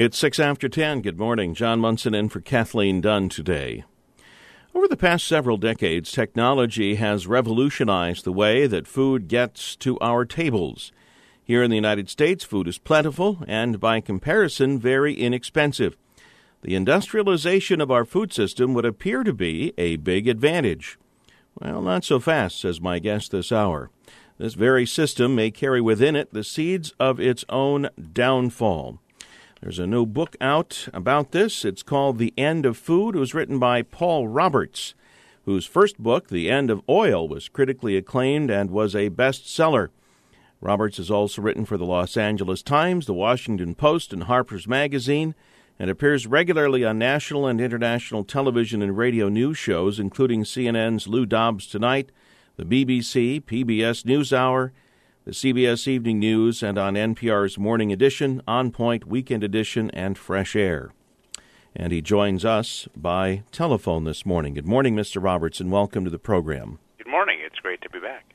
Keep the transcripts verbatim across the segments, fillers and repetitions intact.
It's six after ten. Good morning. John Munson in for Kathleen Dunn today. Over the past several decades, technology has revolutionized the way that food gets to our tables. Here in the United States, food is plentiful and, by comparison, very inexpensive. The industrialization of our food system would appear to be a big advantage. Well, not so fast, says my guest this hour. This very system may carry within it the seeds of its own downfall. There's a new book out about this. It's called The End of Food. It was written by Paul Roberts, whose first book, The End of Oil, was critically acclaimed and was a bestseller. Roberts has also written for the Los Angeles Times, the Washington Post, and Harper's Magazine, and appears regularly on national and international television and radio news shows, including C N N's Lou Dobbs Tonight, the B B C, P B S NewsHour, the C B S Evening News, and on N P R's Morning Edition, On Point, Weekend Edition, and Fresh Air. And he joins us by telephone this morning. Good morning, Mister Roberts, and welcome to the program. Good morning. It's great to be back.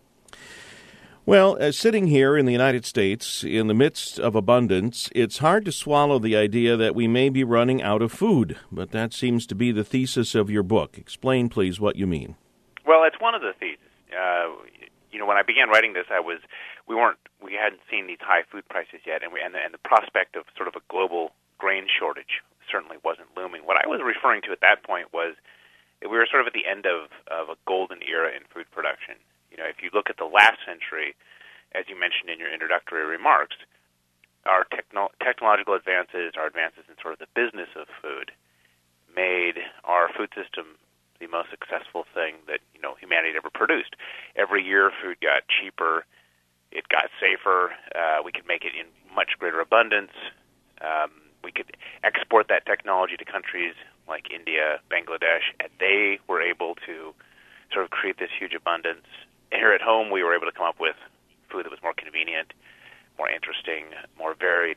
Well, uh, sitting here in the United States, in the midst of abundance, it's hard to swallow the idea that we may be running out of food, but that seems to be the thesis of your book. Explain, please, what you mean. Well, it's one of the theses. Uh, You know, when I began writing this, I was we weren't we hadn't seen these high food prices yet, and we, and, the, and the prospect of sort of a global grain shortage certainly wasn't looming. What I was referring to at that point was that we were sort of at the end of, of a golden era in food production. You know, if you look at the last century, as you mentioned in your introductory remarks, our techno- technological advances, our advances in sort of the business of food, made our food system the most successful thing that, you know, humanity had ever produced. Every year, food got cheaper, it got safer, uh, we could make it in much greater abundance, um, we could export that technology to countries like India, Bangladesh, and they were able to sort of create this huge abundance. And here at home, we were able to come up with food that was more convenient, more interesting, more varied,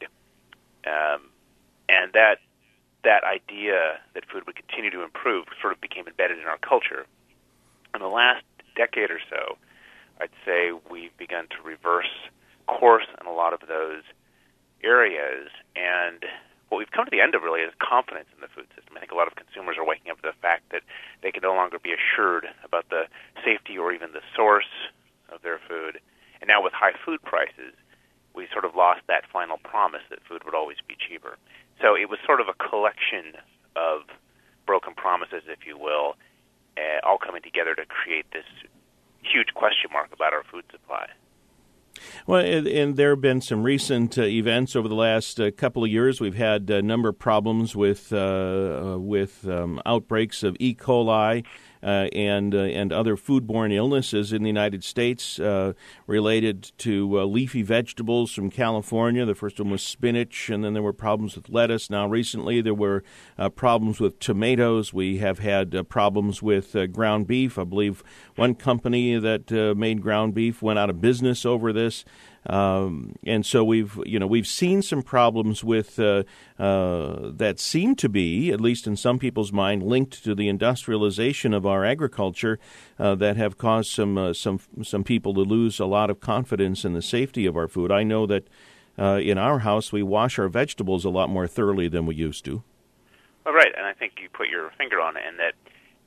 um, and that that idea that food would continue to improve sort of became embedded in our culture. In the last decade or so, I'd say we've begun to reverse course in a lot of those areas, and what we've come to the end of really is confidence in the food system. I think a lot of consumers are waking up to the fact that they can no longer be assured about the safety or even the source of their food. And now with high food prices, we sort of lost that final promise that food would always be cheaper. So it was sort of a collection of broken promises, if you will, uh, all coming together to create this huge question mark about our food supply. Well, and, and there have been some recent uh, events over the last uh, couple of years. We've had a number of problems with uh, uh, with um, outbreaks of E. coli uh, and uh, and other foodborne illnesses in the United States uh, related to uh, leafy vegetables from California. The first one was spinach, and then there were problems with lettuce. Now, recently, there were uh, problems with tomatoes. We have had uh, problems with uh, ground beef. I believe one company that uh, made ground beef went out of business over this. Um, and so we've, you know, we've seen some problems with uh, uh, that seem to be, at least in some people's mind, linked to the industrialization of our agriculture uh, that have caused some uh, some some people to lose a lot of confidence in the safety of our food. I know that uh, in our house we wash our vegetables a lot more thoroughly than we used to. Well, right, and I think you put your finger on it in that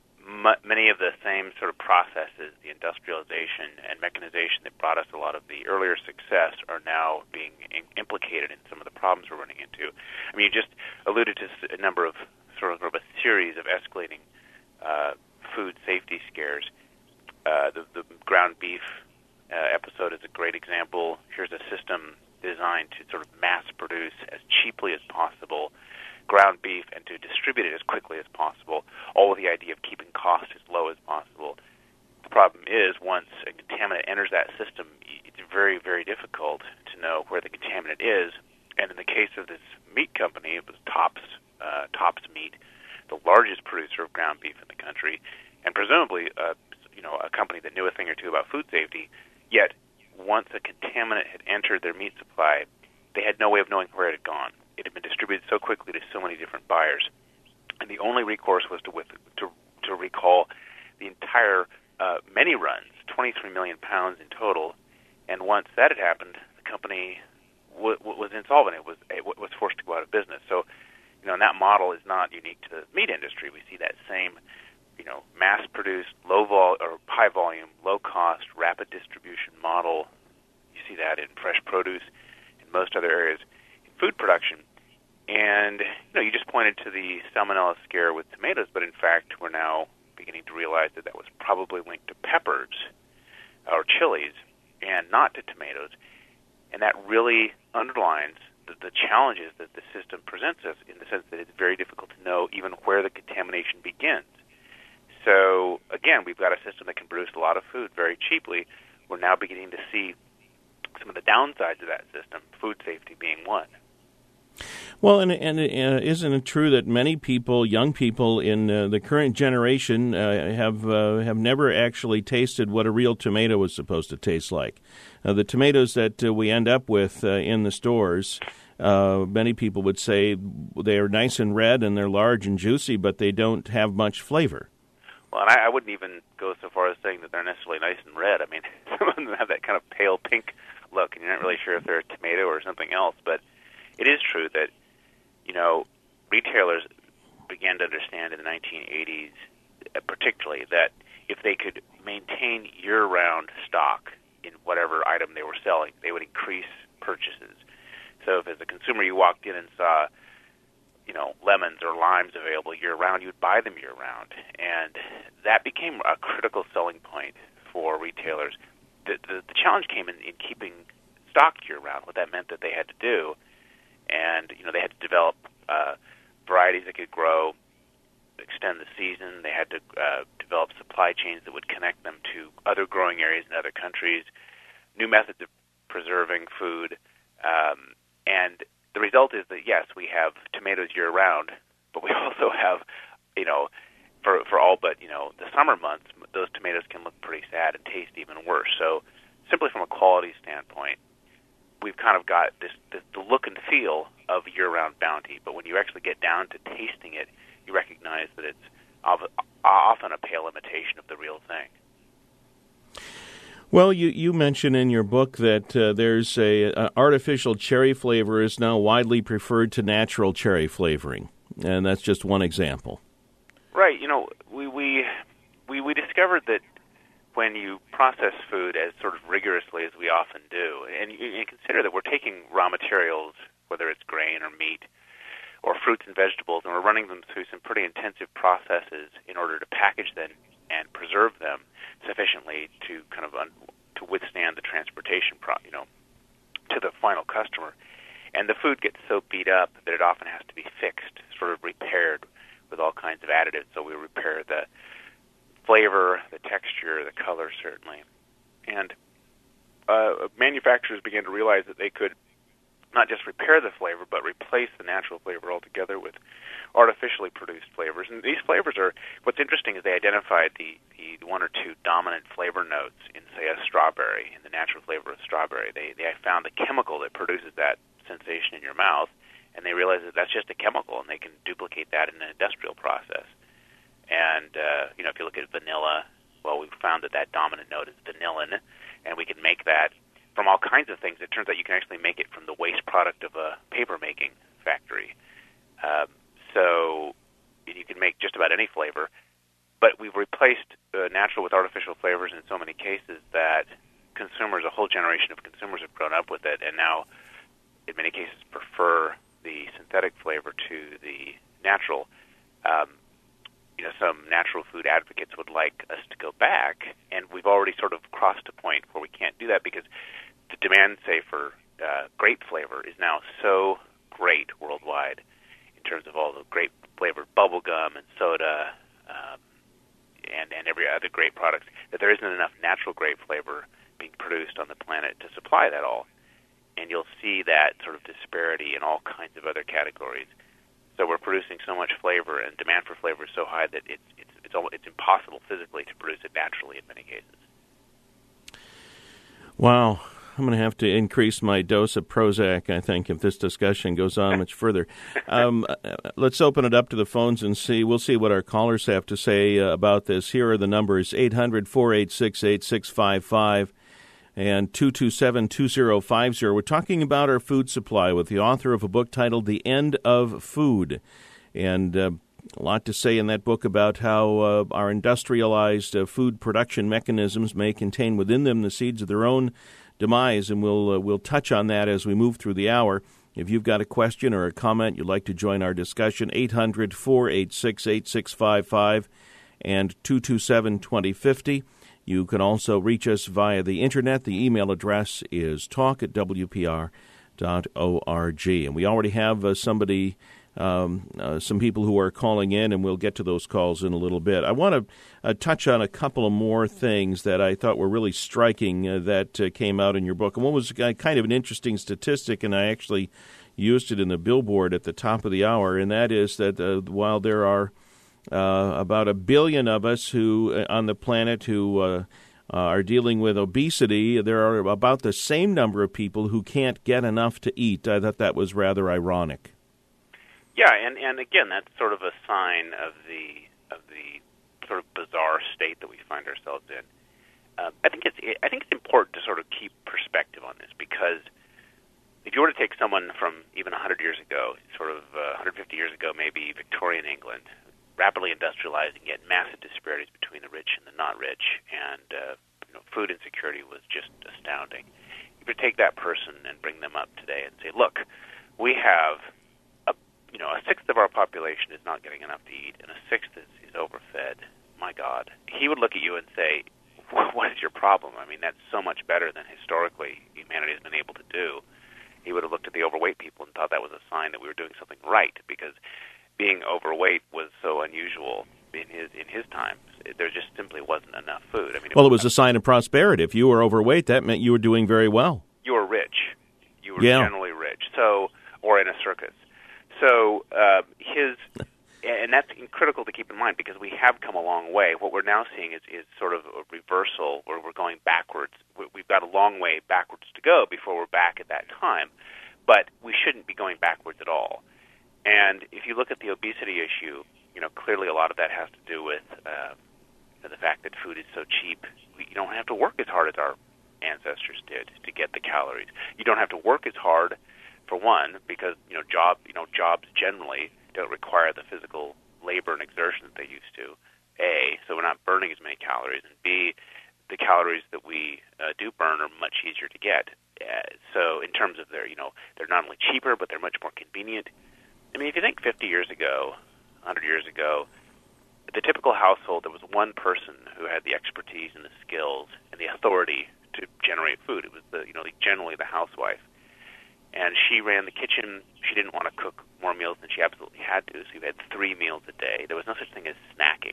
many of the same sort of processes, the industrialization and mechanization that brought us a lot of the earlier success, are now being in- implicated in some of the problems we're running into. I mean, you just alluded to a number of sort of a series of escalating uh, food safety scares. Uh, the, the ground beef uh, episode is a great example. Here's a system designed to sort of mass produce as cheaply as possible ground beef and to distribute it as quickly as possible, all with the idea of keeping costs as low as possible. The problem is, once a contaminant enters that system, it's very, very difficult to know where the contaminant is. And in the case of this meat company, it was Tops, uh, Tops Meat, the largest producer of ground beef in the country, and presumably, uh, you know, a company that knew a thing or two about food safety. Yet, once a contaminant had entered their meat supply, they had no way of knowing where it had gone. It had been distributed so quickly to so many different buyers, and the only recourse was to with, to, to recall the entire uh, many runs, twenty-three million pounds in total. And once that had happened, the company w- was insolvent. It was it was forced to go out of business. So, you know, and that model is not unique to the meat industry. We see that same, you know, mass-produced, low vol or high volume, low cost, rapid distribution model. You see that in fresh produce, in most other areas in food production. And you know, you just pointed to the salmonella scare with tomatoes, but in fact, we're now beginning to realize that that was probably linked to peppers or chilies and not to tomatoes. And that really underlines the, the challenges that the system presents us in the sense that it's very difficult to know even where the contamination begins. So, again, we've got a system that can produce a lot of food very cheaply. We're now beginning to see some of the downsides of that system, food safety being one. Well, and, and uh, isn't it true that many people, young people in uh, the current generation, uh, have uh, have never actually tasted what a real tomato was supposed to taste like? Uh, the tomatoes that uh, we end up with uh, in the stores, uh, many people would say they are nice and red and they're large and juicy, but they don't have much flavor. Well, and I, I wouldn't even go so far as saying that they're necessarily nice and red. I mean, some of them have that kind of pale pink look, and you're not really sure if they're a tomato or something else, but it is true that, you know, retailers began to understand in the nineteen eighties, uh, particularly, that if they could maintain year-round stock in whatever item they were selling, they would increase purchases. So if as a consumer you walked in and saw, you know, lemons or limes available year-round, you'd buy them year-round. And that became a critical selling point for retailers. The, the, the challenge came in, in keeping stock year-round, what that meant that they had to do. And, you know, they had to develop uh, varieties that could grow, extend the season. They had to uh, develop supply chains that would connect them to other growing areas in other countries, new methods of preserving food. Um, and the result is that, yes, we have tomatoes year-round, but we also have, you know, for for all but, you know, the summer months, those tomatoes can look pretty sad and taste even worse. So simply from a quality standpoint, we've kind of got this, this the look and feel of year-round bounty, but when you actually get down to tasting it, you recognize that it's often a pale imitation of the real thing. Well, you, you mention in your book that uh, there's a, a artificial cherry flavor is now widely preferred to natural cherry flavoring, and that's just one example. Right. You know, we we we, we discovered that when you process food as sort of rigorously as we often do, and you, you consider that we're taking raw materials, whether it's grain or meat or fruits and vegetables, and we're running them through some pretty intensive processes in order to package them and preserve them sufficiently to kind of un, to withstand the transportation, pro, you know, to the final customer. And the food gets so beat up that it often has to be fixed, sort of repaired with all kinds of additives. So we repair the flavor, the texture, the color, certainly. And uh, manufacturers began to realize that they could not just repair the flavor, but replace the natural flavor altogether with artificially produced flavors. And these flavors are, what's interesting is they identified the, the one or two dominant flavor notes in, say, a strawberry, in the natural flavor of strawberry. They, they found the chemical that produces that sensation in your mouth, and they realized that that's just a chemical, and they can duplicate that in an industrial process. And, uh, you know, if you look at vanilla, well, we've found that that dominant note is vanillin, and we can make that from all kinds of things. It turns out you can actually make it from the waste product of a paper-making factory. Um, so you can make just about any flavor. But we've replaced uh, natural with artificial flavors in so many cases that consumers, a whole generation of consumers have grown up with it, and now in many cases prefer the synthetic flavor to the natural. Um, you know, some natural food advocates would like us to go back, and we've already sort of crossed a point where we can't do that because the demand, say, for uh, grape flavor is now so great worldwide in terms of all the grape flavored bubble gum and soda um, and, and every other grape product that there isn't enough natural grape flavor being produced on the planet to supply that all. And you'll see that sort of disparity in all kinds of other categories. So we're producing so much flavor, and demand for flavor is so high that it's it's it's, almost, it's impossible physically to produce it naturally in many cases. Wow. I'm going to have to increase my dose of Prozac, I think, if this discussion goes on much further. Um, let's open it up to the phones and see. We'll see what our callers have to say uh, about this. Here are the numbers, eight hundred, four eight six, eight six five five. and two two seven, two zero five zero. We're talking about our food supply with the author of a book titled The End of Food. And uh, a lot to say in that book about how uh, our industrialized uh, food production mechanisms may contain within them the seeds of their own demise, and we'll, uh, we'll touch on that as we move through the hour. If you've got a question or a comment you'd like to join our discussion, eight hundred, four eight six, eight six five five and two two seven, two zero five zero. You can also reach us via the Internet. The email address is talk at w p r dot org. And we already have uh, somebody, um, uh, some people who are calling in, and we'll get to those calls in a little bit. I want to uh, touch on a couple of more things that I thought were really striking uh, that uh, came out in your book. And one was uh, kind of an interesting statistic, and I actually used it in the billboard at the top of the hour, and that is that uh, while there are Uh, about a billion of us who uh, on the planet who uh, uh, are dealing with obesity, there are about the same number of people who can't get enough to eat. I thought that was rather ironic. Yeah, and, and again, that's sort of a sign of the of the sort of bizarre state that we find ourselves in. Uh, I think it's I think it's important to sort of keep perspective on this, because if you were to take someone from even one hundred years ago, sort of uh, one hundred fifty years ago, maybe Victorian England, rapidly industrializing, yet massive disparities between the rich and the not rich, and uh, you know, food insecurity was just astounding. You could take that person and bring them up today and say, look, we have a, you know, a sixth of our population is not getting enough to eat, and a sixth is, is overfed. My God. He would look at you and say, what is your problem? I mean, that's so much better than historically humanity has been able to do. He would have looked at the overweight people and thought that was a sign that we were doing something right, because being overweight was so unusual in his in his time. There just simply wasn't enough food. I mean, it well, was it was a sign of prosperity. If you were overweight, that meant you were doing very well. You were rich. You were yeah. generally rich. So, or in a circus. So uh, his, and that's critical to keep in mind, because we have come a long way. What we're now seeing is, is sort of a reversal, where we're going backwards. We've got a long way backwards to go before we're back at that time. But we shouldn't be going backwards at all. And if you look at the obesity issue, you know, clearly a lot of that has to do with uh, the fact that food is so cheap. You don't have to work as hard as our ancestors did to get the calories. You don't have to work as hard, for one, because you know, job, you know, jobs generally don't require the physical labor and exertion that they used to. A, so we're not burning as many calories, and B, the calories that we uh, do burn are much easier to get. Uh, so in terms of their, you know, they're not only cheaper, but they're much more convenient. I mean, if you think fifty years ago, one hundred years ago, the typical household, there was one person who had the expertise and the skills and the authority to generate food. It was the, you know, generally the housewife. And she ran the kitchen. She didn't want to cook more meals than she absolutely had to, so you had three meals a day. There was no such thing as snacking.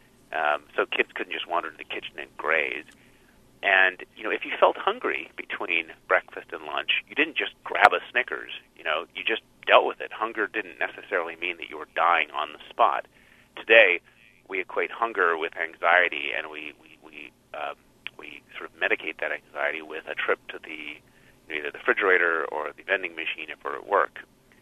Um, so kids couldn't just wander to the kitchen and graze. And, you know, if you felt hungry between breakfast and lunch, you didn't just grab a Snickers. You know, you just dealt with it. Hunger didn't necessarily mean that you were dying on the spot. Today, we equate hunger with anxiety, and we we we, um, we sort of medicate that anxiety with a trip to the you know, either the refrigerator or the vending machine if we're at work.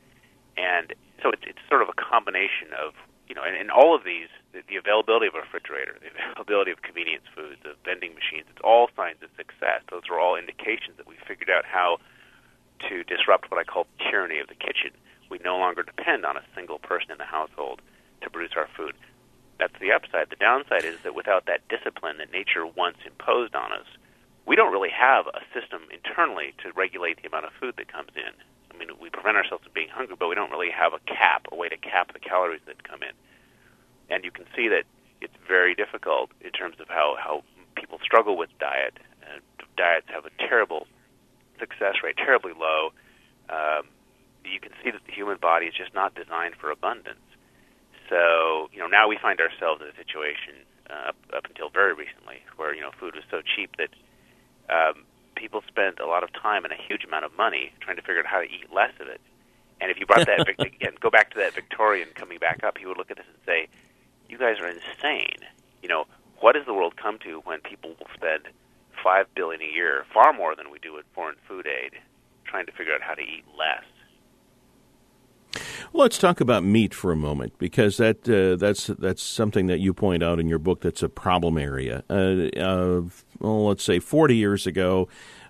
And so it's it's sort of a combination of, you know, and, and all of these, the, the availability of a refrigerator, the availability of convenience foods, the vending machines, it's all signs of success. Those are all indications that we figured out how to disrupt what I call tyranny of the kitchen. We no longer depend on a single person in the household to produce our food. That's the upside. The downside is that without that discipline that nature once imposed on us, we don't really have a system internally to regulate the amount of food that comes in. I mean, we prevent ourselves from being hungry, but we don't really have a cap, a way to cap the calories that come in. And you can see that it's very difficult in terms of how, how people struggle with diet. Uh, diets have a terrible success rate, terribly low. Um, you can see that the human body is just not designed for abundance. So, you know, now we find ourselves in a situation uh, up, up until very recently where, you know, food was so cheap that um, people spent a lot of time and a huge amount of money trying to figure out how to eat less of it. And if you brought that, again, go back to that Victorian coming back up, he would look at this and say, you guys are insane. You know, what does the world come to when people will spend five billion dollars a year, far more than we do in foreign food aid, trying to figure out how to eat less? Well, let's talk about meat for a moment, because that uh, that's that's something that you point out in your book that's a problem area. Uh, uh, well, let's say forty years ago,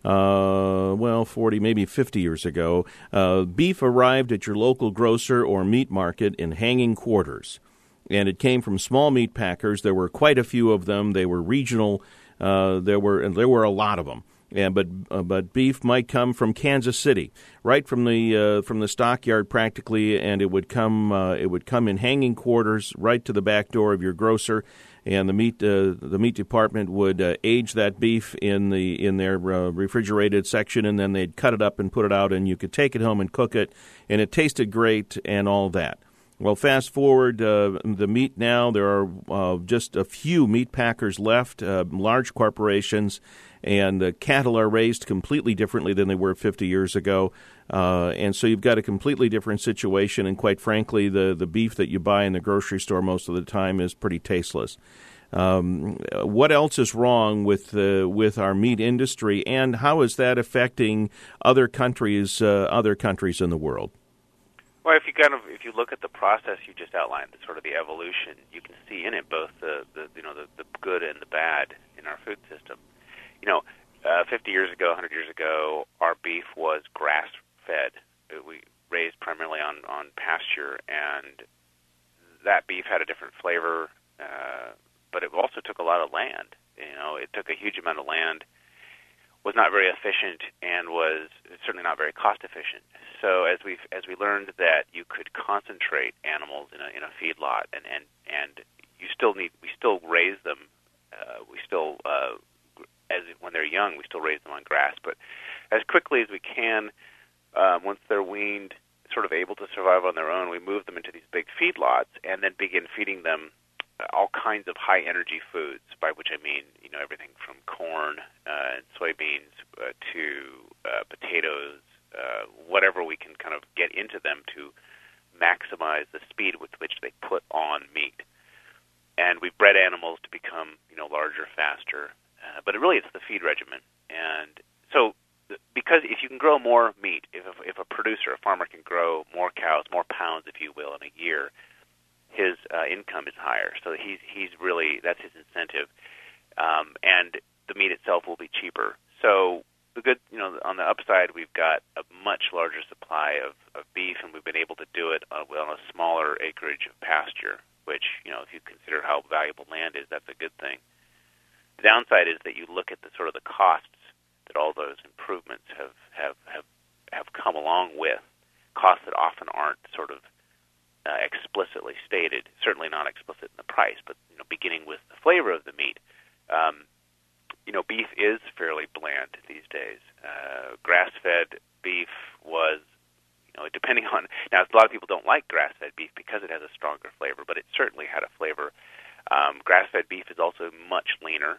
uh, well, forty, maybe fifty years ago, uh, beef arrived at your local grocer or meat market in hanging quarters. And it came from small meat packers. There were quite a few of them. They were regional. Uh, there were and there were a lot of them. Yeah, but uh, but beef might come from Kansas City, right from the uh, from the stockyard practically, and it would come uh, it would come in hanging quarters right to the back door of your grocer, and the meat uh, the meat department would uh, age that beef in the in their uh, refrigerated section, and then they'd cut it up and put it out, and you could take it home and cook it, and it tasted great and all that. Well, fast forward uh, the meat now. There are uh, just a few meat packers left, uh, large corporations. And uh, cattle are raised completely differently than they were fifty years ago. Uh, and so you've got a completely different situation. And quite frankly, the, the beef that you buy in the grocery store most of the time is pretty tasteless. Um, what else is wrong with uh, with our meat industry, and how is that affecting other countries, uh, other countries in the world? Well, if you kind of if you look at the process you just outlined, the sort of the evolution, you can see in it both the, the you know the, the good and the bad in our food system. You know, uh, fifty years ago, one hundred years ago, our beef was grass-fed. We raised primarily on, on pasture, and that beef had a different flavor, uh, but it also took a lot of land. You know, it took a huge amount of land, was not very efficient, and was certainly not very cost-efficient. So as we as we learned that you could concentrate animals in a in a feedlot, and and, and you still need we still raise them, uh, we still uh, As when they're young, we still raise them on grass. But as quickly as we can, um, once they're weaned, sort of able to survive on their own, we move them into these big feedlots and then begin feeding them all kinds of high-energy foods, by which I mean, you know, everything from corn uh, and soybeans uh, to uh, potatoes, uh, whatever we can kind of get into them to maximize the speed with which they put on meat. And we've bred animals to become, you know, larger, faster. Uh, but it really it's the feed regimen. And so because if you can grow more meat, if a, if a producer, a farmer can grow more cows, more pounds, if you will, in a year, his uh, income is higher. So he's he's really, that's his incentive. Um, and the meat itself will be cheaper. So the good, you know, on the upside, we've got a much larger supply of, of beef, and we've been able to do it on, on a smaller acreage of pasture, which, you know, if you consider how valuable land is, that's a good thing. The downside is that you look at the sort of the costs that all those improvements have, have, have, have come along with, costs that often aren't sort of uh, explicitly stated, certainly not explicit in the price, but, you know, beginning with the flavor of the meat. Um, you know, beef is fairly bland these days. Uh, grass-fed beef was, you know, depending on, now a lot of people don't like grass-fed beef because it has a stronger flavor, but it certainly had a flavor. Um, grass-fed beef is also much leaner.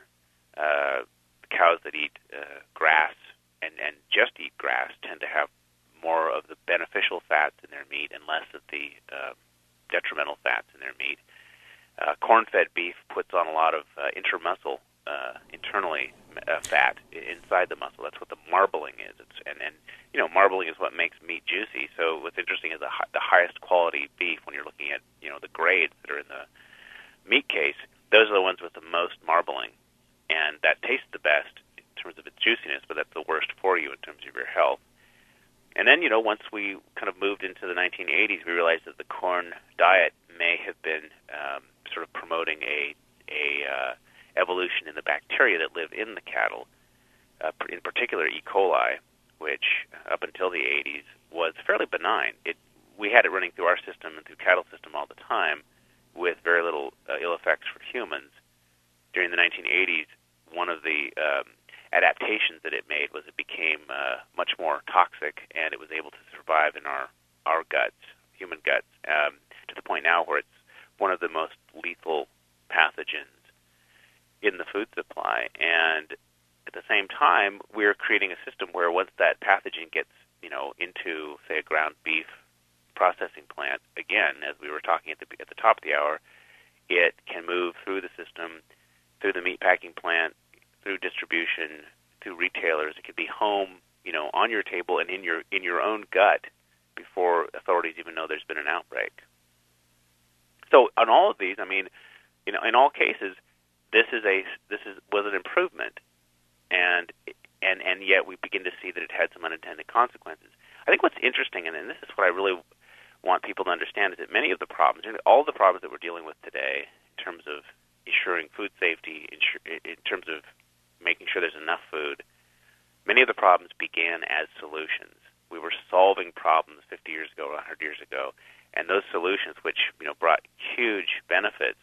Uh, cows that eat uh, grass and, and just eat grass tend to have more of the beneficial fats in their meat and less of the uh, detrimental fats in their meat. Uh, corn-fed beef puts on a lot of uh, intermuscle, uh, internally uh, fat inside the muscle. That's what the marbling is. It's, and, and, you know, marbling is what makes meat juicy. So what's interesting is the, the highest quality beef, when you're looking at, you know, the grades that are in the meat case, those are the ones with the most marbling. And that tastes the best in terms of its juiciness, but that's the worst for you in terms of your health. And then, you know, once we kind of moved into the nineteen eighties, we realized that the corn diet may have been um, sort of promoting a a uh, evolution in the bacteria that live in the cattle, uh, in particular E. coli, which up until the eighties was fairly benign. It we had it running through our system and through cattle system all the time, with very little uh, ill effects for humans. During the nineteen eighties, one of the um, adaptations that it made was it became uh, much more toxic, and it was able to survive in our, our guts, human guts, um, to the point now where it's one of the most lethal pathogens in the food supply. And at the same time, we're creating a system where once that pathogen gets, you know, into, say, a ground beef processing plant, again, as we were talking at the at the top of the hour, it can move through the system, through the meat packing plant, through distribution, through retailers. It could be home, you know, on your table and in your in your own gut before authorities even know there's been an outbreak. So on all of these, I mean, you know, in all cases, this is a this is was an improvement, and and and yet we begin to see that it had some unintended consequences. I think what's interesting, and, and this is what I really want people to understand, is that many of the problems, all the problems that we're dealing with today, in terms of ensuring food safety, in terms of making sure there's enough food, many of the problems began as solutions. We were solving problems fifty years ago, one hundred years ago, and those solutions, which you know brought huge benefits,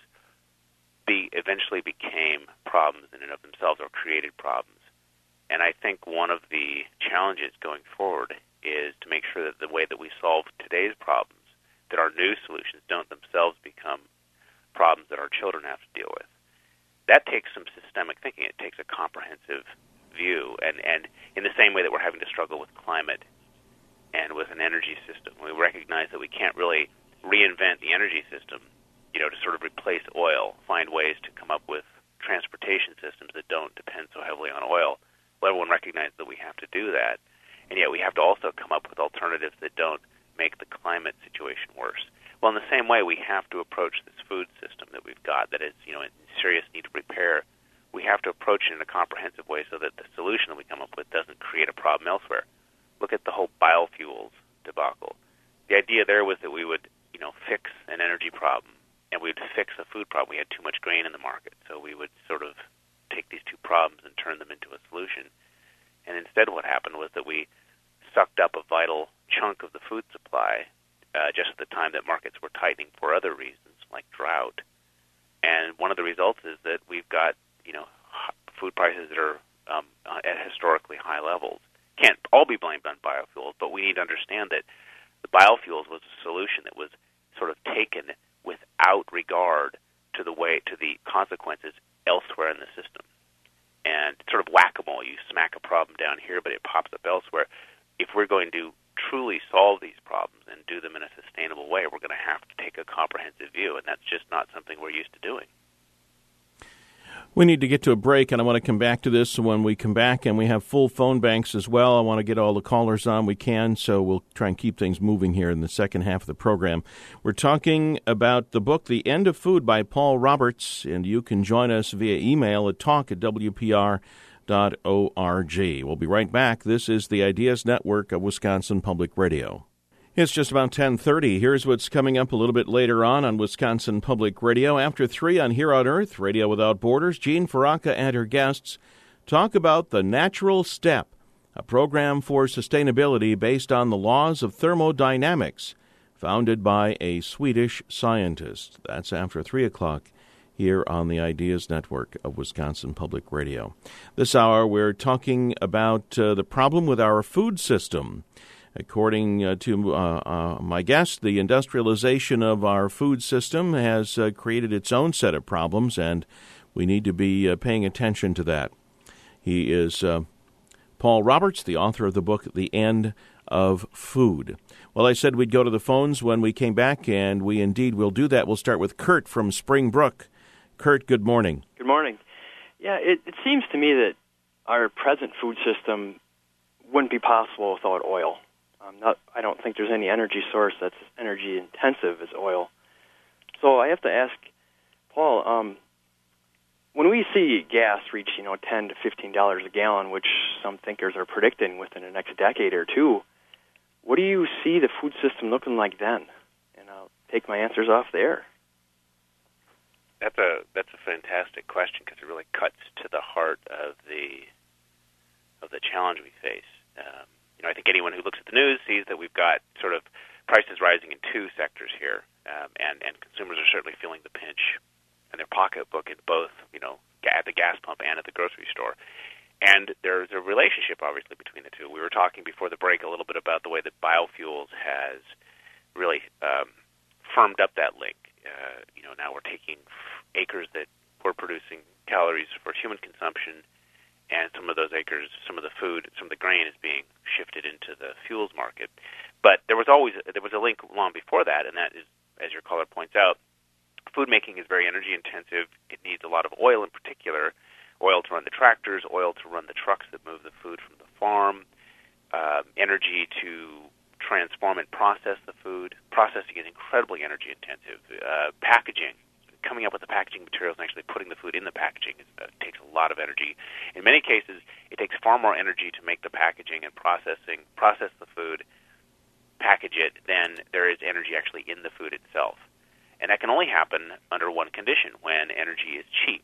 be eventually became problems in and of themselves, or created problems. And I think one of the challenges going forward is to make sure that the way that we solve today's problems, that our new solutions don't themselves become problems that our children have to deal with. That takes some systemic thinking. It takes a comprehensive view, and, and in the same way that we're having to struggle with climate and with an energy system, we recognize that we can't really reinvent the energy system, you know, to sort of replace oil, find ways to come up with transportation systems that don't depend so heavily on oil. Well, everyone recognizes that we have to do that, and yet we have to also come up with alternatives that don't make the climate situation worse. Well, in the same way, we have to approach this food system that we've got that is, you know, in serious need of repair. We have to approach it in a comprehensive way so that the solution that we come up with doesn't create a problem elsewhere. Look at the whole biofuels debacle. The idea there was that we would, you know, fix an energy problem and we would fix a food problem. We had too much grain in the market, so we would sort of take these two problems and turn them into a solution. And instead what happened was that we sucked up a vital chunk of the food supply uh, just at the time that markets were tightening for other reasons, like drought. And one of the results is that we've got, you know, food prices that are um, at historically high levels. Can't all be blamed on biofuels, but we need to understand that the biofuels was a solution that was sort of taken without regard to the way to the consequences elsewhere in the system. And sort of whack-a-mole, you smack a problem down here, but it pops up elsewhere. If we're going to truly solve these problems and do them in a sustainable way, we're going to have to take a comprehensive view, and that's just not something we're used to doing. We need to get to a break, and I want to come back to this. So when we come back, and we have full phone banks as well, I want to get all the callers on we can, so we'll try and keep things moving here in the second half of the program. We're talking about the book, The End of Food by Paul Roberts, and you can join us via email at talk at w p r dot org. We'll be right back. This is the Ideas Network of Wisconsin Public Radio. It's just about ten thirty. Here's what's coming up a little bit later on on Wisconsin Public Radio. After three on Here on Earth, Radio Without Borders, Jean Faraka and her guests talk about The Natural Step, a program for sustainability based on the laws of thermodynamics, founded by a Swedish scientist. That's after three o'clock here on the Ideas Network of Wisconsin Public Radio. This hour, we're talking about uh, the problem with our food system. According uh, to uh, uh, my guest, the industrialization of our food system has uh, created its own set of problems, and we need to be uh, paying attention to that. He is uh, Paul Roberts, the author of the book, The End of Food. Well, I said we'd go to the phones when we came back, and we indeed will do that. We'll start with Kurt from Springbrook. Kurt, good morning. Good morning. Yeah, it, it seems to me that our present food system wouldn't be possible without oil. Um, not, I don't think there's any energy source that's as energy intensive as oil. So I have to ask, Paul, um, when we see gas reach, you know, ten to fifteen dollars a gallon, which some thinkers are predicting within the next decade or two, what do you see the food system looking like then? And I'll take my answers off there. That's a that's a fantastic question because it really cuts to the heart of the of the challenge we face. Um, You know, I think anyone who looks at the news sees that we've got sort of prices rising in two sectors here, um, and, and consumers are certainly feeling the pinch in their pocketbook in both, you know, at the gas pump and at the grocery store. And there's a relationship, obviously, between the two. We were talking before the break a little bit about the way that biofuels has really um, firmed up that link. Uh, you know, now we're taking acres that we're producing calories for human consumption, and some of those acres, some of the food, some of the grain is being shifted into the fuels market. But there was always there was a link long before that, and that is, as your caller points out, food making is very energy intensive. It needs a lot of oil in particular, oil to run the tractors, oil to run the trucks that move the food from the farm, uh, energy to transform and process the food. Processing is incredibly energy intensive. Uh, packaging, coming up with the packaging materials and actually putting the food in the packaging is, uh, takes a lot of energy. In many cases, it takes far more energy to make the packaging and processing, process the food, package it, than there is energy actually in the food itself. And that can only happen under one condition, when energy is cheap.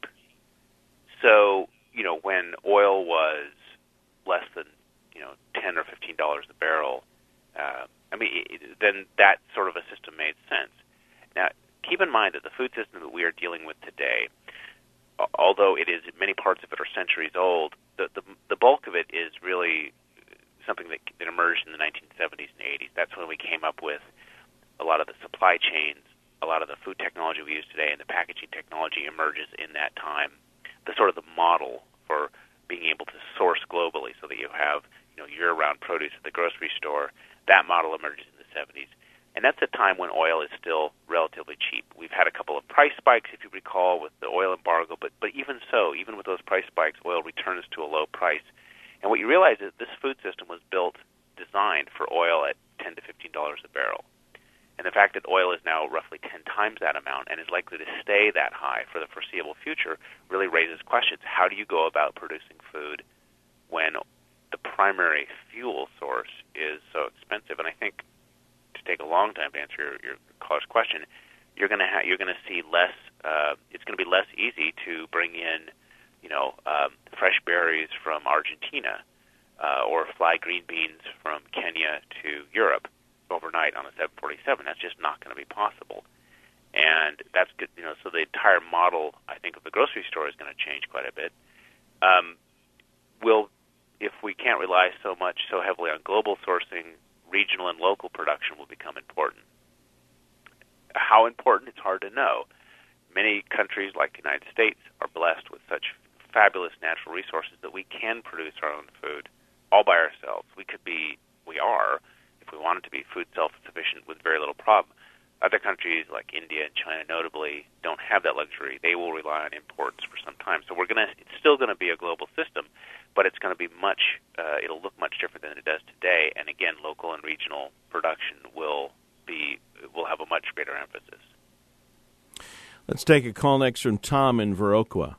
So, you know, when oil was less than, you know, ten or fifteen dollars a barrel, uh, I mean, it, then that sort of a system made sense. Now, keep in mind that the food system that we are dealing with today, although it is, many parts of it are centuries old, the the, the bulk of it is really something that, that emerged in the nineteen seventies and eighties. That's when we came up with a lot of the supply chains, a lot of the food technology we use today, and the packaging technology emerges in that time. The sort of the model for being able to source globally, so that you have, you know, year-round produce at the grocery store. That model emerges in the seventies. And that's a time when oil is still relatively cheap. We've had a couple of price spikes, if you recall, with the oil embargo, but, but even so, even with those price spikes, oil returns to a low price. And what you realize is this food system was built, designed for oil at ten to fifteen dollars a barrel. And the fact that oil is now roughly ten times that amount and is likely to stay that high for the foreseeable future really raises questions. How do you go about producing food when the primary fuel source is so expensive? And I think, to take a long time to answer your, your caller's question, you're going to ha- you're going to see less. Uh, it's going to be less easy to bring in, you know, um, fresh berries from Argentina uh, or fly green beans from Kenya to Europe overnight on a seven forty-seven. That's just not going to be possible. And that's good, you know, so the entire model, I think, of the grocery store is going to change quite a bit. Um, will, if we can't rely so much, so heavily on global sourcing, regional and local production will become important. How important, it's hard to know. Many countries, like the United States, are blessed with such fabulous natural resources that we can produce our own food all by ourselves. We could be, we are, if we wanted to be, food self-sufficient with very little problem. Other countries like India and China notably don't have that luxury. They will rely on imports for some time. So we're gonna, it's still going to be a global system, but it's going to be much, uh, it'll look much different than it does today. And again, local and regional production will be, will have a much greater emphasis. Let's take a call next from Tom in Viroqua.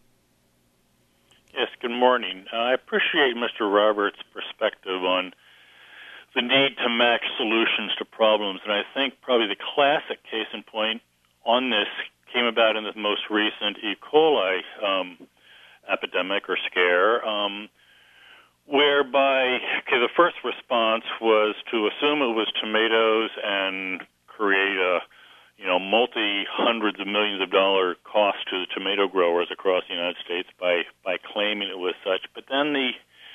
Yes, good morning. Uh, I appreciate Mister Roberts' perspective on the need to match solutions to problems, and I think probably the classic case in point on this came about in the most recent E. coli um, epidemic or scare, um, whereby okay, the first response was to assume it was tomatoes and create a you know multi hundreds of millions of dollar cost to the tomato growers across the United States by by claiming it was such. But then the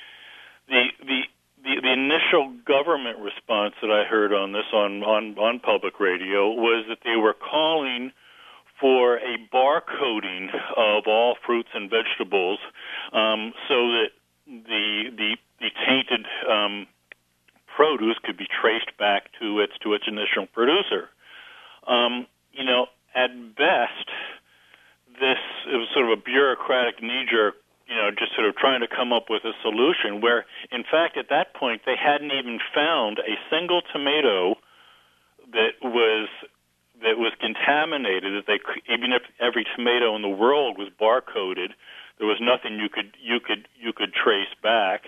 the the The, the initial government response that I heard on this on, on, on public radio was that they were calling for a barcoding of all fruits and vegetables um, so that the the, the tainted um, produce could be traced back to its to its initial producer. Um, you know, at best, this it was sort of a bureaucratic knee-jerk, you know, just sort of trying to come up with a solution where, in fact, at that point, they hadn't even found a single tomato that was that was contaminated. That they, even if every tomato in the world was barcoded, there was nothing you could you could you could trace back.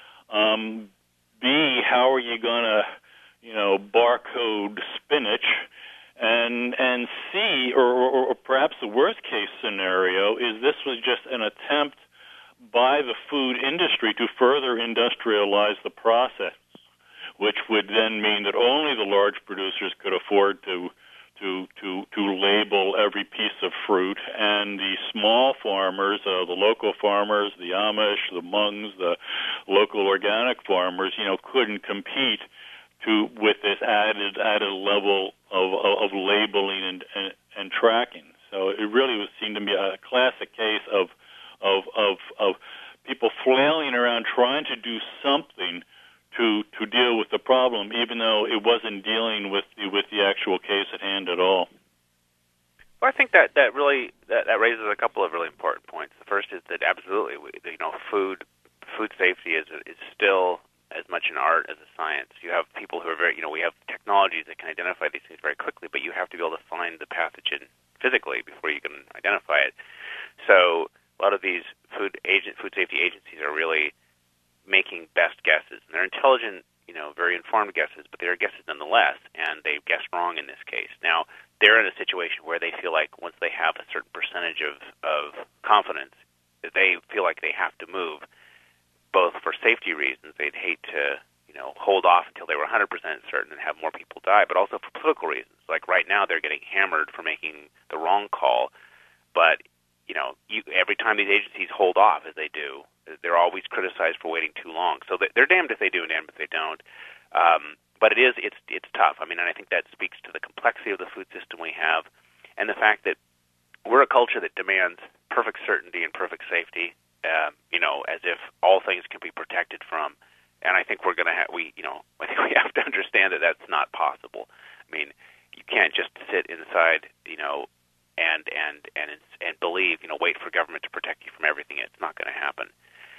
Um, B, how are you gonna, you know, barcode spinach? And and C, or, or, or perhaps the worst case scenario is this was just an attempt by the food industry to further industrialize the process, which would then mean that only the large producers could afford to to to to label every piece of fruit, and the small farmers, uh, the local farmers, the Amish, the Hmongs, the local organic farmers, you know, couldn't compete to with this added added level of of, of labeling and, and and tracking. So it really was seemed to be a classic case of of of of people flailing around trying to do something to to deal with the problem, even though it wasn't dealing with the with the actual case at hand at all. Well, I think that that really that, that raises a couple of really important points. The first is that absolutely, we, you know, food food safety is is still as much an art as a science. You have people who are very, you know, we have technologies that can identify these things very quickly, but you have to be able to find the pathogen physically before you can identify it. So a lot of these food agent, food safety agencies are really making best guesses, and they're intelligent, you know, very informed guesses, but they're guesses nonetheless, and they've guessed wrong in this case. Now, they're in a situation where they feel like once they have a certain percentage of, of confidence, they feel like they have to move, both for safety reasons. They'd hate to, you know, hold off until they were one hundred percent certain and have more people die, but also for political reasons. Like right now, they're getting hammered for making the wrong call, but, you know, you, every time these agencies hold off, as they do, they're always criticized for waiting too long. So they're damned if they do and damned if they don't. Um, but it is, it's it's tough. I mean, and I think that speaks to the complexity of the food system we have and the fact that we're a culture that demands perfect certainty and perfect safety, um, you know, as if all things can be protected from. And I think we're going to have, we, you know, I think we have to understand that that's not possible. I mean, you can't just sit inside, you know, and and and and believe, you know, wait for government to protect you from everything. It's not going to happen.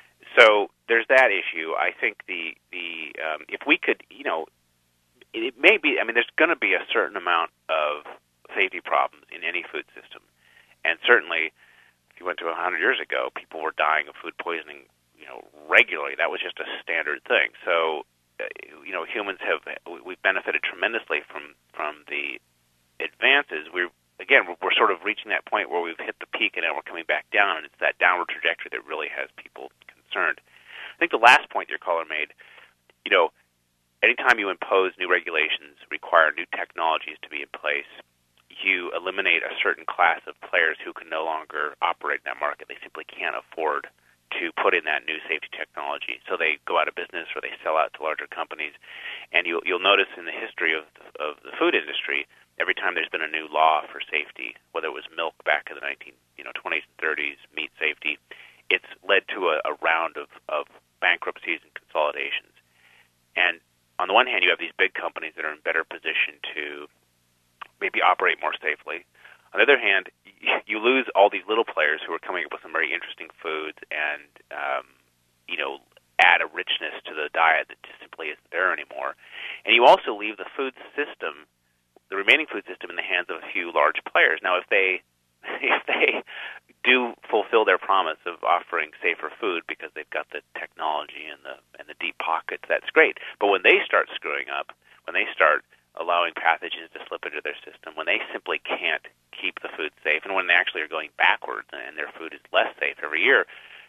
So there's that issue. I think the the um, if we could, you know, it, it may be. I mean, there's going to be a certain amount of safety problems in any food system, and certainly, if you went to a hundred years ago, people were dying of food poisoning, you know, regularly. That was just a standard thing. So, uh, you know, humans have we've benefited tremendously from from the advances. We're Again, we're sort of reaching that point where we've hit the peak and now we're coming back down, and it's that downward trajectory that really has people concerned. I think the last point your caller made, you know, anytime you impose new regulations, require new technologies to be in place, you eliminate a certain class of players who can no longer operate in that market. They simply can't afford to put in that new safety technology. So they go out of business or they sell out to larger companies. And you'll, you'll notice in the history of, of the food industry, every time there's been a new law for safety, whether it was milk back in the nineteen you know twenties and thirties, meat safety, it's led to a, a round of, of bankruptcies and consolidations. And on the one hand, you have these big companies that are in better position to maybe operate more safely. On the other hand, you lose all these little players who are coming up with some very interesting foods and, um, you know, add a richness to the diet that just simply isn't there anymore. And you also leave the food system, the remaining food system, in the hands of a few large players. Now, if they if they do fulfill their promise of offering safer food because they've got the technology and the and the deep pockets, that's great. But when they start screwing up, when they start allowing pathogens to slip into their system, when they simply can't keep the food safe, and when they actually are going backwards and their food is less safe every year,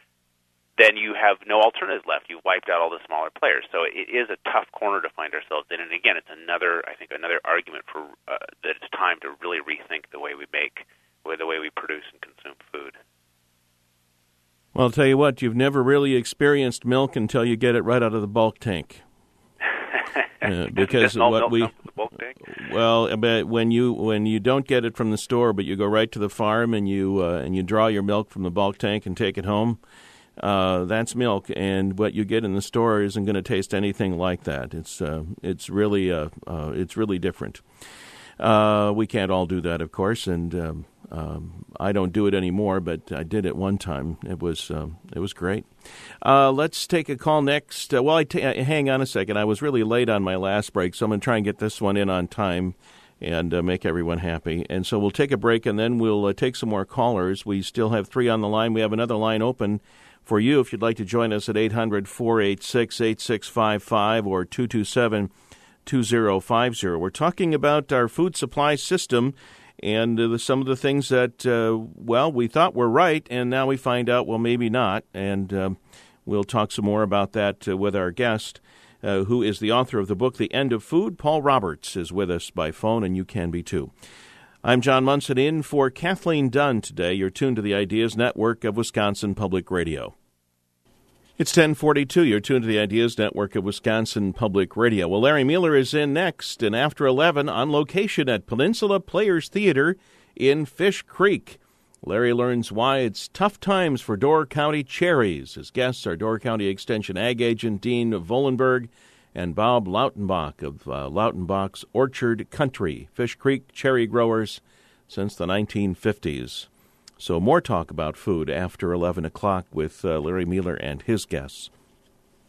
then you have no alternatives left. You've wiped out all the smaller players. So it is a tough corner to find ourselves in. And again, it's another, I think, another argument for uh, that it's time to really rethink the way we make, or the way we produce and consume food. Well, I'll tell you what, you've never really experienced milk until you get it right out of the bulk tank. Uh, because what we well, but when you when you don't get it from the store, but you go right to the farm and you uh, and you draw your milk from the bulk tank and take it home, uh, that's milk. And what you get in the store isn't going to taste anything like that. It's uh, it's really uh, uh, it's really different. Uh, we can't all do that, of course, and um, um, I don't do it anymore. But I did it one time. It was um, it was great. Uh, let's take a call next. Uh, well, I t- uh, hang on a second. I was really late on my last break, so I'm going to try and get this one in on time and uh, make everyone happy. And so we'll take a break, and then we'll uh, take some more callers. We still have three on the line. We have another line open for you if you'd like to join us at eight hundred, four eight six, eight six five five or two two seven, two zero five zero. We're talking about our food supply system and uh, some of the things that, uh, well, we thought were right, and now we find out, well, maybe not. And um, we'll talk some more about that uh, with our guest, uh, who is the author of the book, The End of Food. Paul Roberts is with us by phone, and you can be too. I'm John Munson in for Kathleen Dunn today. You're tuned to the Ideas Network of Wisconsin Public Radio. It's ten forty-two. You're tuned to the Ideas Network of Wisconsin Public Radio. Well, Larry Mueller is in next, and after eleven, on location at Peninsula Players Theater in Fish Creek. Larry learns why it's tough times for Door County cherries. His guests are Door County Extension Ag Agent Dean Volenberg and Bob Lautenbach of uh, Lautenbach's Orchard Country, Fish Creek cherry growers since the nineteen fifties. So more talk about food after eleven o'clock with uh, Larry Mueller and his guests.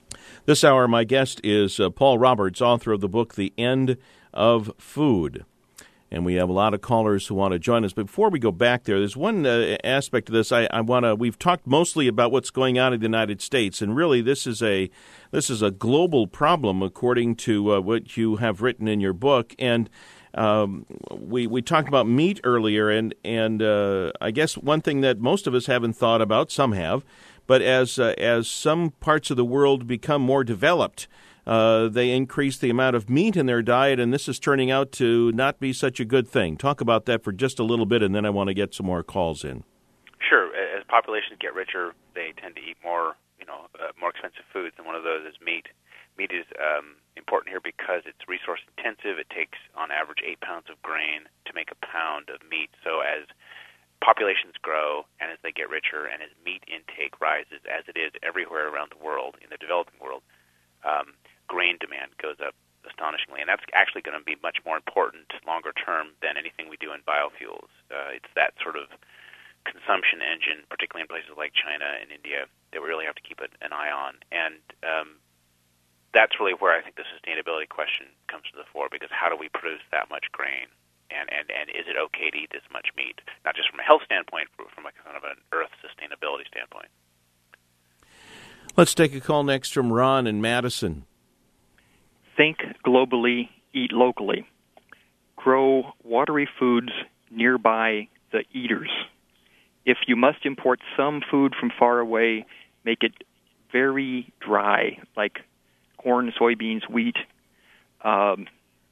This hour, my guest is uh, Paul Roberts, author of the book The End of Food. And we have a lot of callers who want to join us. But before we go back there, there's one uh, aspect of this I, I want to. We've talked mostly about what's going on in the United States, and really, this is a this is a global problem, according to uh, what you have written in your book. And um, we we talked about meat earlier, and and uh, I guess one thing that most of us haven't thought about, some have, but as uh, as some parts of the world become more developed, Uh, they increase the amount of meat in their diet, and this is turning out to not be such a good thing. Talk about that for just a little bit, and then I want to get some more calls in. Sure. As populations get richer, they tend to eat more, you know, uh, more expensive foods, and one of those is meat. Meat is um, important here because it's resource intensive. It takes, on average, eight pounds of grain to make a pound of meat. So as populations grow and as they get richer and as meat intake rises, as it is everywhere around the world, in the developing world, um, grain demand goes up astonishingly, and that's actually going to be much more important longer term than anything we do in biofuels. Uh, it's that sort of consumption engine, particularly in places like China and India, that we really have to keep an eye on. And um, that's really where I think the sustainability question comes to the fore, because how do we produce that much grain? And, and, and is it okay to eat this much meat? Not just from a health standpoint, but from a kind of an earth sustainability standpoint. Let's take a call next from Ron in Madison. Think globally, eat locally. Grow watery foods nearby the eaters. If you must import some food from far away, make it very dry, like corn, soybeans, wheat, um,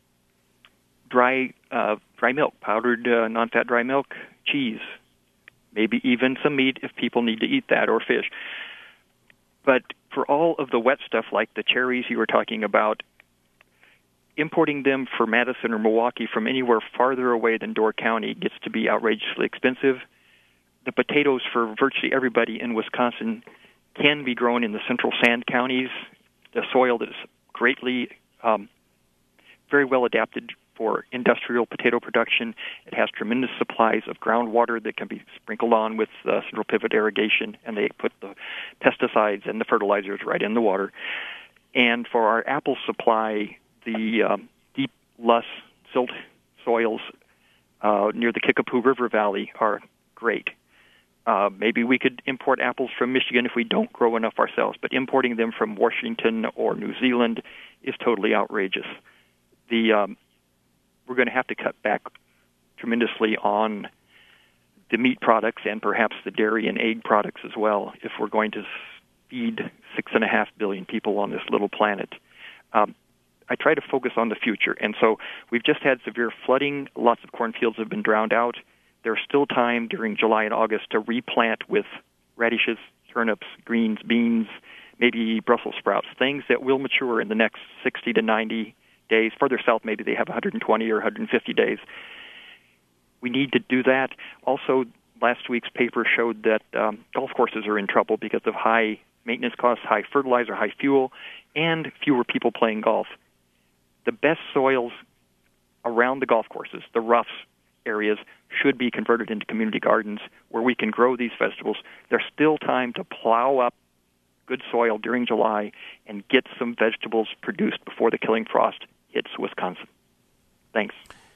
dry uh, dry milk, powdered uh, non-fat dry milk, cheese, maybe even some meat if people need to eat that, or fish. But for all of the wet stuff like the cherries you were talking about, importing them for Madison or Milwaukee from anywhere farther away than Door County gets to be outrageously expensive. The potatoes for virtually everybody in Wisconsin can be grown in the central sand counties, the soil that is greatly, um, very well adapted for industrial potato production. It has tremendous supplies of groundwater that can be sprinkled on with uh, central pivot irrigation, and they put the pesticides and the fertilizers right in the water. And for our apple supply, the um, deep loess silt soils uh, near the Kickapoo River Valley are great. Uh, maybe we could import apples from Michigan if we don't grow enough ourselves, but importing them from Washington or New Zealand is totally outrageous. The um, we're going to have to cut back tremendously on the meat products and perhaps the dairy and egg products as well if we're going to feed six and a half billion people on this little planet. Um, I try to focus on the future, and so we've just had severe flooding. Lots of cornfields have been drowned out. There's still time during July and August to replant with radishes, turnips, greens, beans, maybe Brussels sprouts, things that will mature in the next sixty to ninety days. Further south, maybe they have one hundred twenty or one hundred fifty days. We need to do that. Also, last week's paper showed that um, golf courses are in trouble because of high maintenance costs, high fertilizer, high fuel, and fewer people playing golf. The best soils around the golf courses, the roughs areas, should be converted into community gardens where we can grow these vegetables. There's still time to plow up good soil during July and get some vegetables produced before the killing frost hits Wisconsin. Thanks.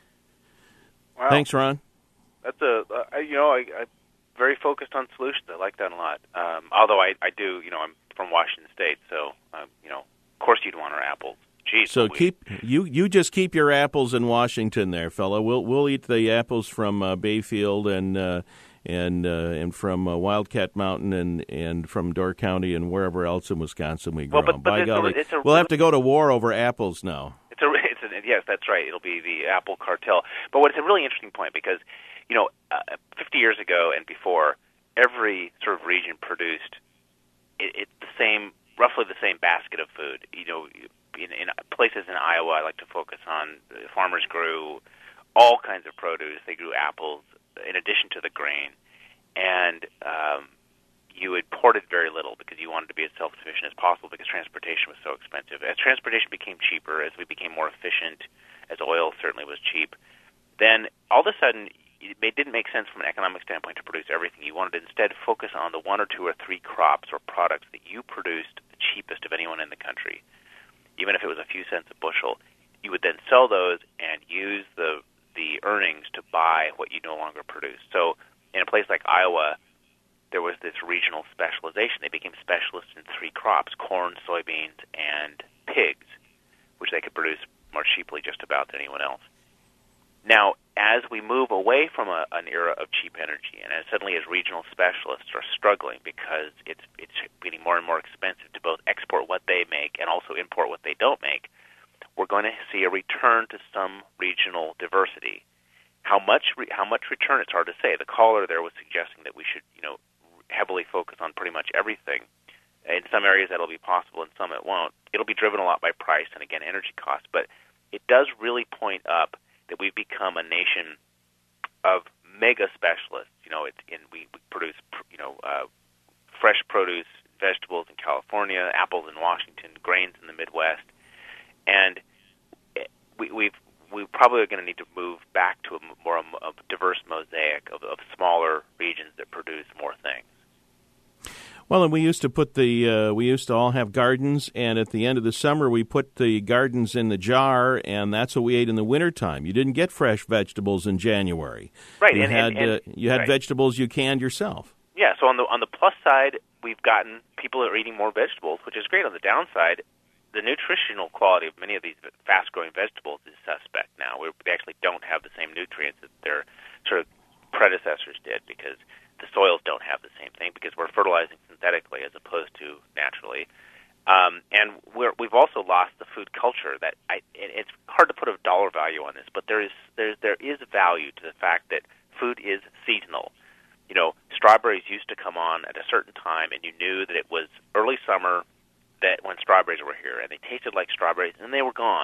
Wow. Thanks, Ron. That's a uh, you know I, I'm very focused on solutions. I like that a lot. Um, although I, I do you know I'm from Washington State, so um, you know of course you'd want our apples. Jeez, so we, keep you you just keep your apples in Washington, there, fella. We'll we'll eat the apples from uh, Bayfield and uh, and uh, and from uh, Wildcat Mountain and, and from Door County and wherever else in Wisconsin we grow. Well, but, but By it's golly, a, it's a, we'll have to go to war over apples now. It's a it's a, yes, that's right. It'll be the apple cartel. But what it's a really interesting point because you know uh, fifty years ago and before, every sort of region produced it, it's the same, roughly the same basket of food. You know. In, in places in Iowa, I like to focus on, farmers grew all kinds of produce. They grew apples in addition to the grain. And um, you imported very little because you wanted to be as self-sufficient as possible because transportation was so expensive. As transportation became cheaper, as we became more efficient, as oil certainly was cheap, then all of a sudden it didn't make sense from an economic standpoint to produce everything. You wanted to instead focus on the one or two or three crops or products that you produced that cheapest of anyone in the country, even if it was a few cents a bushel, you would then sell those and use the the earnings to buy what you no longer produce. So in a place like Iowa, there was this regional specialization. They became specialists in three crops: corn, soybeans, and pigs, which they could produce more cheaply just about than anyone else. Now, as we move away from a, an era of cheap energy, and as suddenly as regional specialists are struggling because it's it's getting more and more expensive to both export what they make and also import what they don't make, we're going to see a return to some regional diversity. How much re, how much return? It's hard to say. The caller there was suggesting that we should, you know, heavily focus on pretty much everything. In some areas that'll be possible, in some it won't. It'll be driven a lot by price and, again, energy costs. But it does really point up that we've become a nation of mega specialists. You know, it's in, we, we produce, you know, uh, fresh produce, vegetables in California, apples in Washington, grains in the Midwest, and we, we've we probably are going to need to move back to a more a, a diverse mosaic of, of smaller regions that produce more things. Well, and we used to put the, uh, we used to all have gardens, and at the end of the summer we put the gardens in the jar, and that's what we ate in the wintertime. You didn't get fresh vegetables in January. Right. You and, had, and, and, uh, you had right. vegetables you canned yourself. Yeah, so on the on the plus side, we've gotten people are eating more vegetables, which is great. On the downside, the nutritional quality of many of these fast-growing vegetables is suspect now. We they actually don't have the same nutrients that their sort of predecessors did, because the soils don't have the same thing, because we're fertilizing synthetically as opposed to naturally. Um, and we're, we've also lost the food culture. That I, it's hard to put a dollar value on this, but there is there there is value to the fact that food is seasonal. You know, strawberries used to come on at a certain time, and you knew that it was early summer that when strawberries were here, and they tasted like strawberries, and they were gone.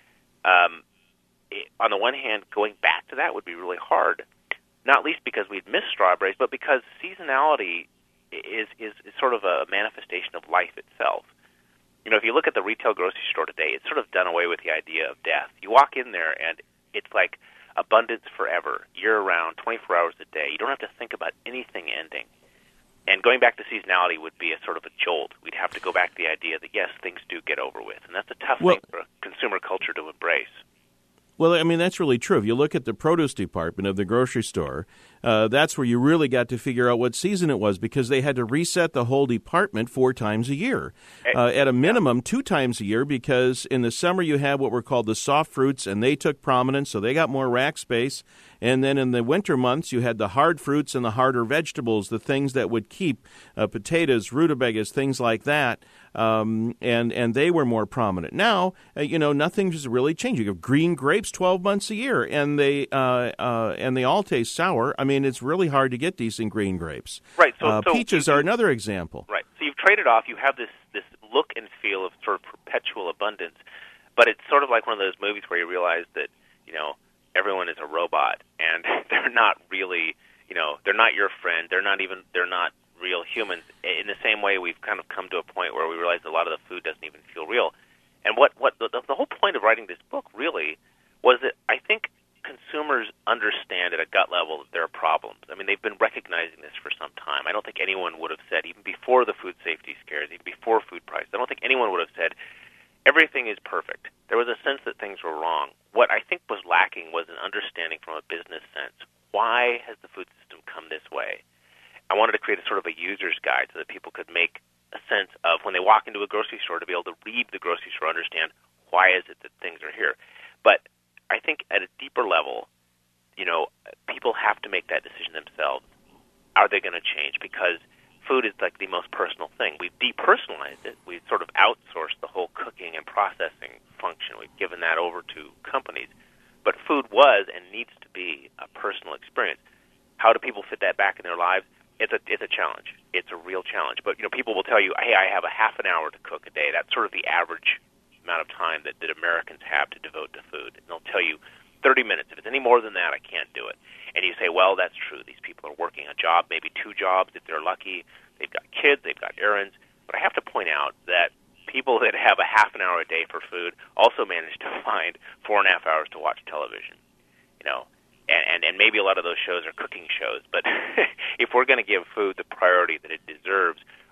Um, it, on the one hand, going back to that would be really hard. Not least because we'd miss strawberries, but because seasonality is, is, is sort of a manifestation of life itself. You know, if you look at the retail grocery store today, it's sort of done away with the idea of death. You walk in there, and it's like abundance forever, year-round, twenty-four hours a day. You don't have to think about anything ending. And going back to seasonality would be a sort of a jolt. We'd have to go back to the idea that, yes, things do get over with, and that's a tough well, thing for a consumer culture to embrace. Well, I mean, that's really true. If you look at the produce department of the grocery store, uh, that's where you really got to figure out what season it was, because they had to reset the whole department four times a year. Uh, at a minimum, two times a year, because in the summer you had what were called the soft fruits, and they took prominence, so they got more rack space. And then in the winter months, you had the hard fruits and the harder vegetables, the things that would keep uh, potatoes, rutabagas, things like that, um, and and they were more prominent. Now, uh, you know, nothing's really changed. You have green grapes twelve months a year, and they uh, uh, and they all taste sour. I mean, it's really hard to get decent green grapes. Right. So, uh, so peaches you, are another example. Right. So you've traded off. You have this this look and feel of sort of perpetual abundance, but it's sort of like one of those movies where you realize that, you know, everyone is a robot, and they're not really, you know, they're not your friend. They're not even, they're not real humans. In the same way, we've kind of come to a point where we realize a lot of the food doesn't even feel real. And what, what the, the whole point of writing this book really was that I think consumers understand at a gut level that there are problems. I mean, they've been recognizing this for some time. I don't think anyone would have said, even before the food safety scares, even before food prices, I don't think anyone would have said, everything is perfect. There was a sense that things were wrong. What I think was lacking was an understanding from a business sense. Why has the food system come this way? I wanted to create a sort of a user's guide so that people could make a sense of, when they walk into a grocery store, to be able to read the grocery store, understand why is it that things are here. But I think at a deeper level, you know, people have to make that decision themselves. Are they going to change? Because food is like the most personal thing. We've depersonalized it. We've sort of outsourced the whole cooking and processing function. We've given that over to companies. But food was and needs to be a personal experience. How do people fit that back in their lives? It's a it's a challenge. It's a real challenge. But, you know, people will tell you, hey, I have a half an hour to cook a day. That's sort of the average amount of time that, that Americans have to devote to food. And they'll tell you thirty minutes. If it's any more than that, I can't do it. And you say, well, that's true. These people are working a job, maybe two jobs if they're lucky. They've got kids, they've got errands. But I have to point out that people that have a half an hour a day for food also manage to find four and a half hours to watch television. You know, and, and, and maybe a lot of those shows are cooking shows. But if we're going to give food the priority that it deserves,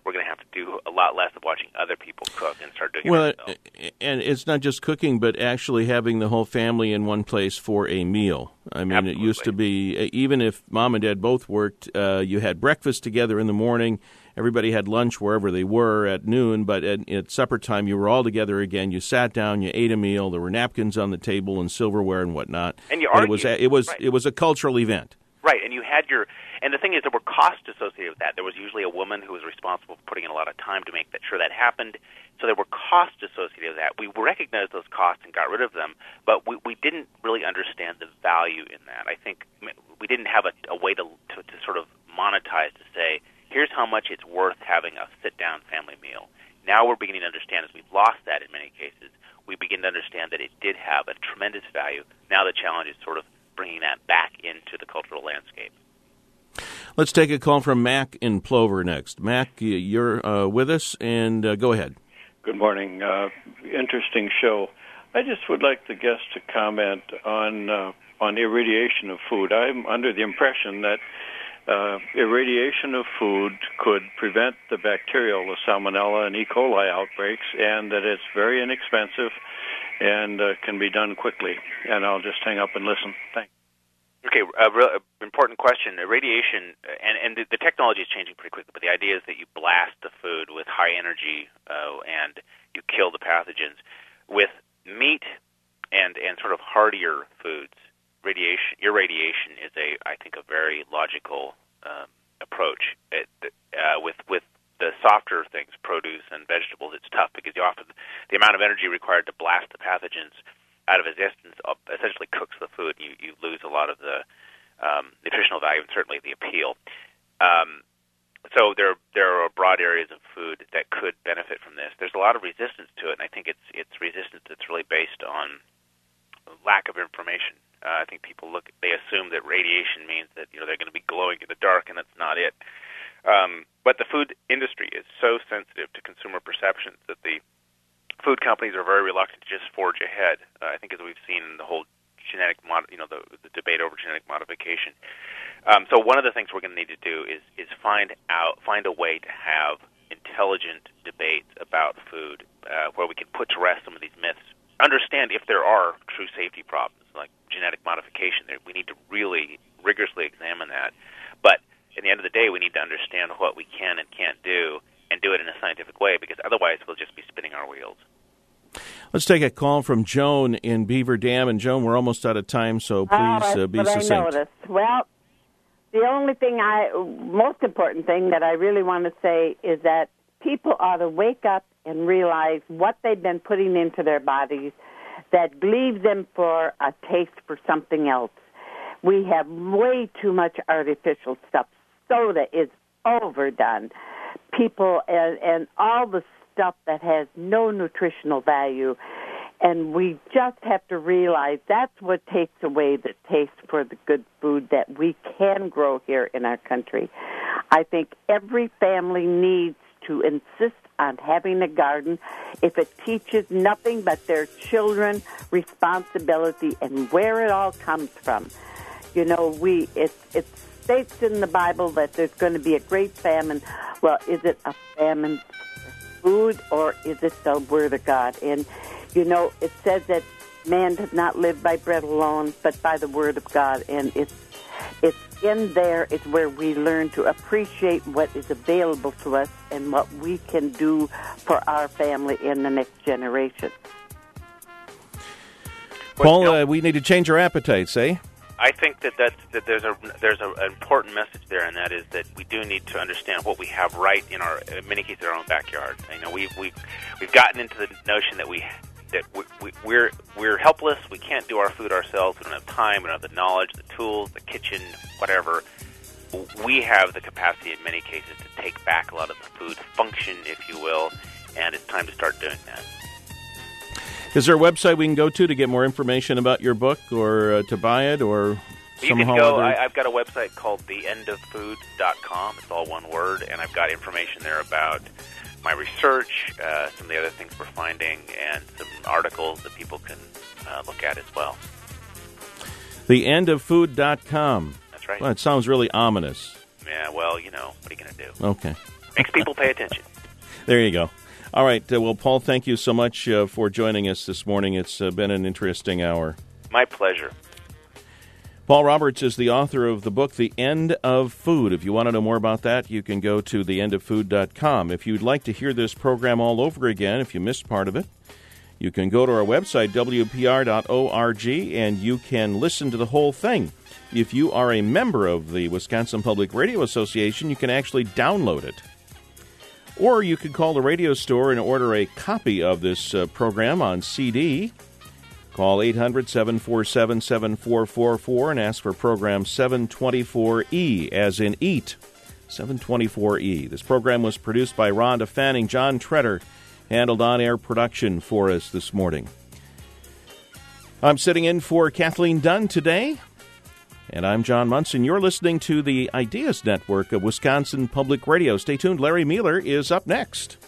we're going to have to do a lot less of watching other people cook and start doing well, it ourselves. And it's not just cooking, but actually having the whole family in one place for a meal. I mean, Absolutely. It used to be, even if mom and dad both worked, uh, you had breakfast together in the morning. Everybody had lunch wherever they were at noon, but at, at supper time, you were all together again. You sat down, you ate a meal. There were napkins on the table and silverware and whatnot. And you but argued. It was, it was, right. it was a cultural event. Right, and you had your, and the thing is, there were costs associated with that. There was usually a woman who was responsible for putting in a lot of time to make that sure that happened. So there were costs associated with that. We recognized those costs and got rid of them, but we, we didn't really understand the value in that. I think we didn't have a, a way to, to to sort of monetize to say, here's how much it's worth having a sit-down family meal. Now we're beginning to understand, as we've lost that in many cases, we begin to understand that it did have a tremendous value. Now the challenge is sort of bringing that back into the cultural landscape. Let's take a call from Mac in Plover next. Mac, you're uh, with us, and uh, go ahead. Good morning. Uh, interesting show. I just would like the guest to comment on uh, on irradiation of food. I'm under the impression that uh, irradiation of food could prevent the bacterial, the Salmonella and E. coli outbreaks, and that it's very inexpensive and uh, can be done quickly. And I'll just hang up and listen. Thanks. Okay, a real uh, important question. Radiation, and, and the, the technology is changing pretty quickly, but the idea is that you blast the food with high energy uh, and you kill the pathogens. With meat and, and sort of hardier foods, radiation, irradiation is, a I think, a very logical um, approach. It, uh, with with the softer things, produce and vegetables, it's tough because you often the amount of energy required to blast the pathogens out of existence essentially cooks the food. You you lose a lot of the um, nutritional value and certainly the appeal. Um, so there there are broad areas of food that could benefit from this. There's a lot of resistance to it, and I think it's it's resistance that's really based on lack of information. Uh, I think people look they assume that radiation means that you know they're going to be glowing in the dark, and that's not it. Um, but the food industry is so sensitive to consumer perceptions that the food companies are very reluctant to just forge ahead. Uh, I think, as we've seen in the whole genetic, mod- you know, the, the debate over genetic modification. Um, so one of the things we're going to need to do is is find out, find a way to have intelligent debates about food, uh, where we can put to rest some of these myths. Understand if there are true safety problems like genetic modification. We need to really rigorously examine that. But at the end of the day, we need to understand what we can and can't do, and do it in a scientific way, because otherwise we'll just be spinning our wheels. Let's take a call from Joan in Beaver Dam. And, Joan, we're almost out of time, so please oh, uh, be what succinct. I noticed. Well, the only thing I, most important thing that I really want to say is that people ought to wake up and realize what they've been putting into their bodies that leaves them for a taste for something else. We have way too much artificial stuff. Soda is overdone. People and, and all the stuff that has no nutritional value, and we just have to realize that's what takes away the taste for the good food that we can grow here in our country. I think every family needs to insist on having a garden if it teaches nothing but their children responsibility and where it all comes from. You know, we it it states in the Bible that there's going to be a great famine. Well, is it a famine for food, or is it the Word of God? And, you know, it says that man does not live by bread alone, but by the Word of God. And it's, it's in there is where we learn to appreciate what is available to us and what we can do for our family in the next generation. Paul, uh, we need to change our appetites, eh? I think that that's, that there's a there's a, an important message there, and that is that we do need to understand what we have right in our, in many cases, our own backyard. You know, we've we've we've gotten into the notion that we that we, we, we're we're helpless. We can't do our food ourselves. We don't have time. We don't have the knowledge, the tools, the kitchen, whatever. We have the capacity in many cases to take back a lot of the food function, if you will, and it's time to start doing that. Is there a website we can go to to get more information about your book, or uh, to buy it, or you somehow can go. other? I, I've got a website called the end of food dot com. It's all one word, and I've got information there about my research, uh, some of the other things we're finding, and some articles that people can uh, look at as well. the end of food dot com. That's right. Well, it sounds really ominous. Yeah, well, you know, what are you going to do? Okay. Makes people pay attention. There you go. All right. Uh, well, Paul, thank you so much uh, for joining us this morning. It's uh, been an interesting hour. My pleasure. Paul Roberts is the author of the book, The End of Food. If you want to know more about that, you can go to the end of food dot com. If you'd like to hear this program all over again, if you missed part of it, you can go to our website, w p r dot org, and you can listen to the whole thing. If you are a member of the Wisconsin Public Radio Association, you can actually download it. Or you could call the radio store and order a copy of this uh, program on C D. Call eight hundred, seven four seven, seven four four four and ask for program seven twenty-four E, as in eat, seven twenty-four E. This program was produced by Rhonda Fanning. John Treader handled on-air production for us this morning. I'm sitting in for Kathleen Dunn today, and I'm John Munson. You're listening to the Ideas Network of Wisconsin Public Radio. Stay tuned. Larry Mueller is up next.